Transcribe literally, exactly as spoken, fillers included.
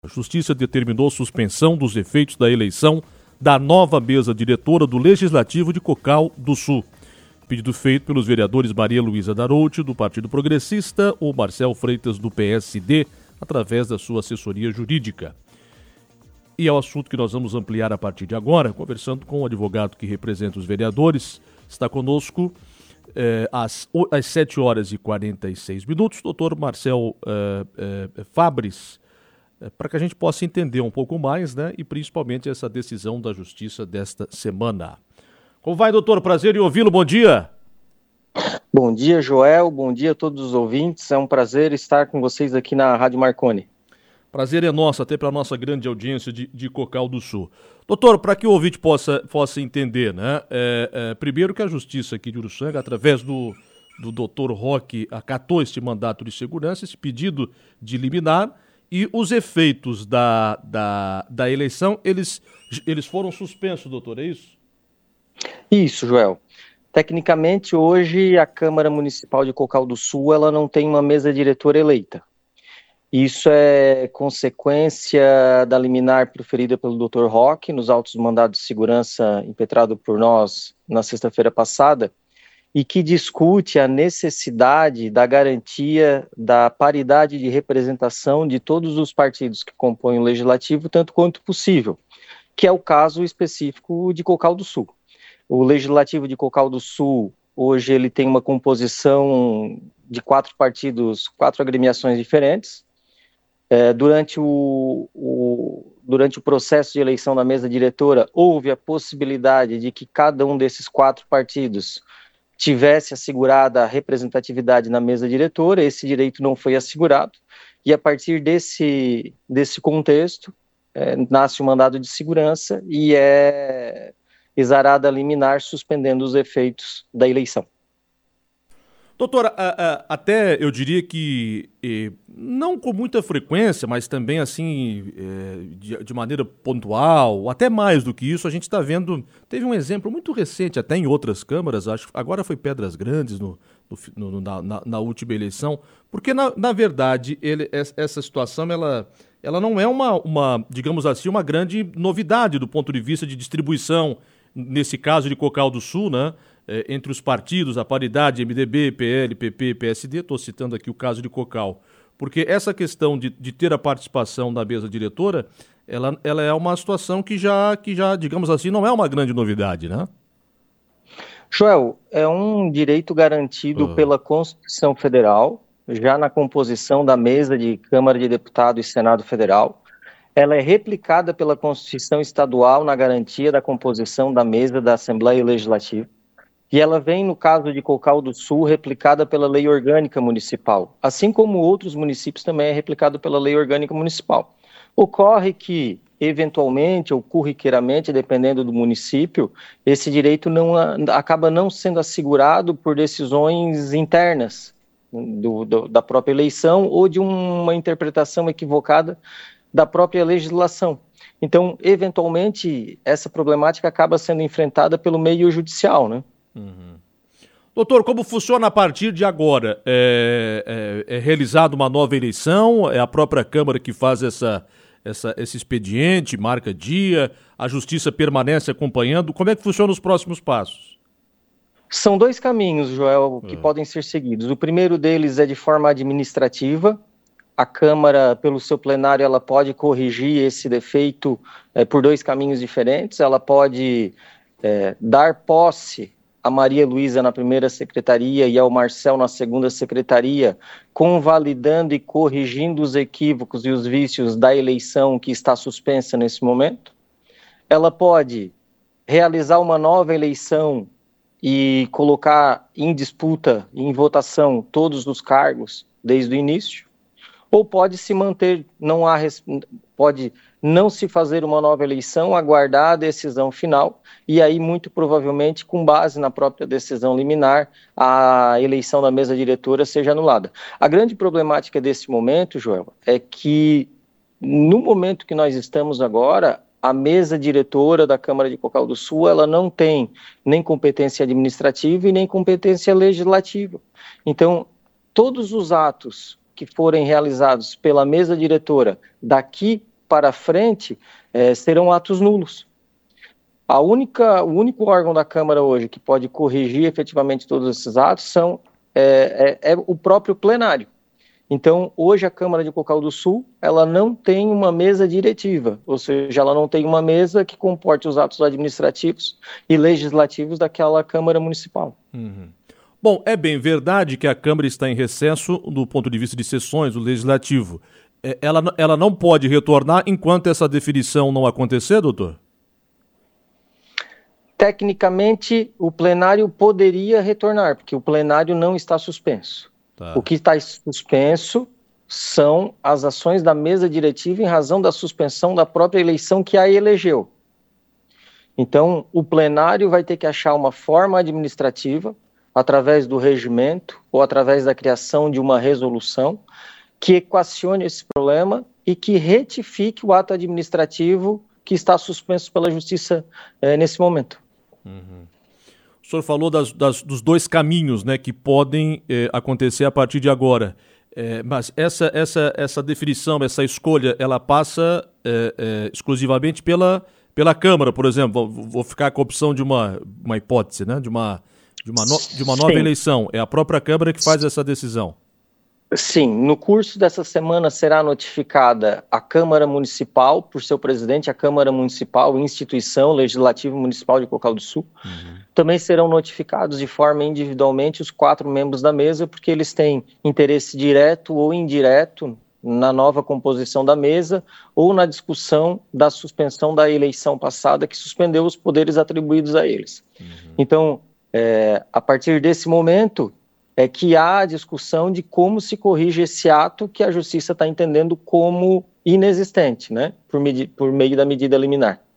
A Justiça determinou suspensão dos efeitos da eleição da nova mesa diretora do Legislativo de Cocal do Sul. Pedido feito pelos vereadores Maria Luísa Darouti, do Partido Progressista, ou Marcel Freitas, do P S D, através da sua assessoria jurídica. E é o assunto que nós vamos ampliar a partir de agora, conversando com o advogado que representa os vereadores. Está conosco eh, às, às sete horas e quarenta e seis minutos, doutor Marcel eh, eh, Fabris, para que a gente possa entender um pouco mais, né, e principalmente essa decisão da Justiça desta semana. Como vai, doutor? Prazer em ouvi-lo. Bom dia. Bom dia, Joel. Bom dia a todos os ouvintes. É um prazer estar com vocês aqui na Rádio Marconi. Prazer é nosso, até para a nossa grande audiência de, de Cocal do Sul. Doutor, para que o ouvinte possa, possa entender, né, é, é, primeiro que a Justiça aqui de Uruçanga, através do, do doutor Roque, acatou este mandato de segurança, esse pedido de liminar, e os efeitos da, da, da eleição, eles, eles foram suspensos, doutor, é isso? Isso, Joel. Tecnicamente, hoje, a Câmara Municipal de Cocal do Sul, ela não tem uma mesa diretora eleita. Isso é consequência da liminar proferida pelo doutor Roque, nos autos do mandado de segurança impetrado por nós na sexta-feira passada, e que discute a necessidade da garantia da paridade de representação de todos os partidos que compõem o Legislativo, tanto quanto possível, que é o caso específico de Cocal do Sul. O Legislativo de Cocal do Sul, hoje, ele tem uma composição de quatro partidos, quatro agremiações diferentes. É, durante, o, o, durante o processo de eleição da mesa diretora, houve a possibilidade de que cada um desses quatro partidos tivesse assegurada a representatividade na mesa diretora. Esse direito não foi assegurado, e a partir desse, desse contexto, é, nasce o mandado de segurança e é exarada a liminar, suspendendo os efeitos da eleição. Doutora, até eu diria que, não com muita frequência, mas também assim, de maneira pontual, até mais do que isso, a gente está vendo, teve um exemplo muito recente, até em outras câmaras, acho que agora foi Pedras Grandes no, no, na, na, na última eleição, porque na, na verdade ele, essa situação, ela, ela não é uma, uma, digamos assim, uma grande novidade do ponto de vista de distribuição, nesse caso de Cocal do Sul, né? Entre os partidos, a paridade, M D B, P L, P P, P S D, estou citando aqui o caso de Cocal, porque essa questão de, de ter a participação da mesa diretora, ela, ela é uma situação que já, que já, digamos assim, não é uma grande novidade, né? Joel, é um direito garantido uh. pela Constituição Federal, já na composição da mesa de Câmara de Deputados e Senado Federal. Ela é replicada pela Constituição Estadual na garantia da composição da mesa da Assembleia Legislativa. E ela vem, no caso de Cocal do Sul, replicada pela Lei Orgânica Municipal, assim como outros municípios também é replicado pela Lei Orgânica Municipal. Ocorre que, eventualmente ou corriqueiramente, dependendo do município, esse direito não, acaba não sendo assegurado por decisões internas do, do, da própria eleição ou de uma interpretação equivocada da própria legislação. Então, eventualmente, essa problemática acaba sendo enfrentada pelo meio judicial, né? Uhum. Doutor, como funciona a partir de agora? É, é, é realizada uma nova eleição? É a própria Câmara que faz essa, essa, esse expediente, marca dia? A Justiça permanece acompanhando? Como é que funcionam os próximos passos? São dois caminhos, Joel, que é. podem ser seguidos. O primeiro deles é de forma administrativa. A Câmara, pelo seu plenário, ela pode corrigir esse defeito é, por dois caminhos diferentes. Ela pode é, dar posse a Maria Luísa na primeira secretaria e ao Marcel na segunda secretaria, convalidando e corrigindo os equívocos e os vícios da eleição que está suspensa nesse momento. Ela pode realizar uma nova eleição e colocar em disputa, em votação, todos os cargos desde o início. Ou pode se manter, não há, pode não se fazer uma nova eleição, aguardar a decisão final, e aí, muito provavelmente, com base na própria decisão liminar, a eleição da mesa diretora seja anulada. A grande problemática desse momento, Joel, é que, no momento que nós estamos agora, a mesa diretora da Câmara de Cocal do Sul, ela não tem nem competência administrativa e nem competência legislativa. Então, todos os atos que forem realizados pela mesa diretora daqui para frente é, serão atos nulos. A única, o único órgão da Câmara hoje que pode corrigir efetivamente todos esses atos são, é, é, é o próprio plenário. Então, hoje a Câmara de Cocal do Sul, ela não tem uma mesa diretiva, ou seja, ela não tem uma mesa que comporte os atos administrativos e legislativos daquela Câmara Municipal. Uhum. Bom, é bem verdade que a Câmara está em recesso do ponto de vista de sessões do Legislativo. Ela, ela não pode retornar enquanto essa definição não acontecer, doutor? Tecnicamente, o plenário poderia retornar, porque o plenário não está suspenso. Tá. O que está suspenso são as ações da mesa diretiva em razão da suspensão da própria eleição que a elegeu. Então, o plenário vai ter que achar uma forma administrativa, através do regimento ou através da criação de uma resolução, que equacione esse problema e que retifique o ato administrativo que está suspenso pela Justiça eh, nesse momento. Uhum. O senhor falou das, das, dos dois caminhos, né, que podem eh, acontecer a partir de agora. É, mas essa, essa, essa definição, essa escolha, ela passa é, é, exclusivamente pela, pela Câmara, por exemplo. Vou, vou ficar com a opção de uma, uma hipótese, né, de uma, de uma, no, de uma nova Sim. eleição. É a própria Câmara que faz essa decisão. Sim, no curso dessa semana será notificada a Câmara Municipal, por seu presidente, a Câmara Municipal, instituição legislativa municipal de Cocal do Sul. Uhum. Também serão notificados de forma individualmente os quatro membros da mesa, porque eles têm interesse direto ou indireto na nova composição da mesa ou na discussão da suspensão da eleição passada, que suspendeu os poderes atribuídos a eles. Uhum. Então, é, a partir desse momento, é que há a discussão de como se corrige esse ato que a Justiça está entendendo como inexistente, né, por, por meio da medida liminar.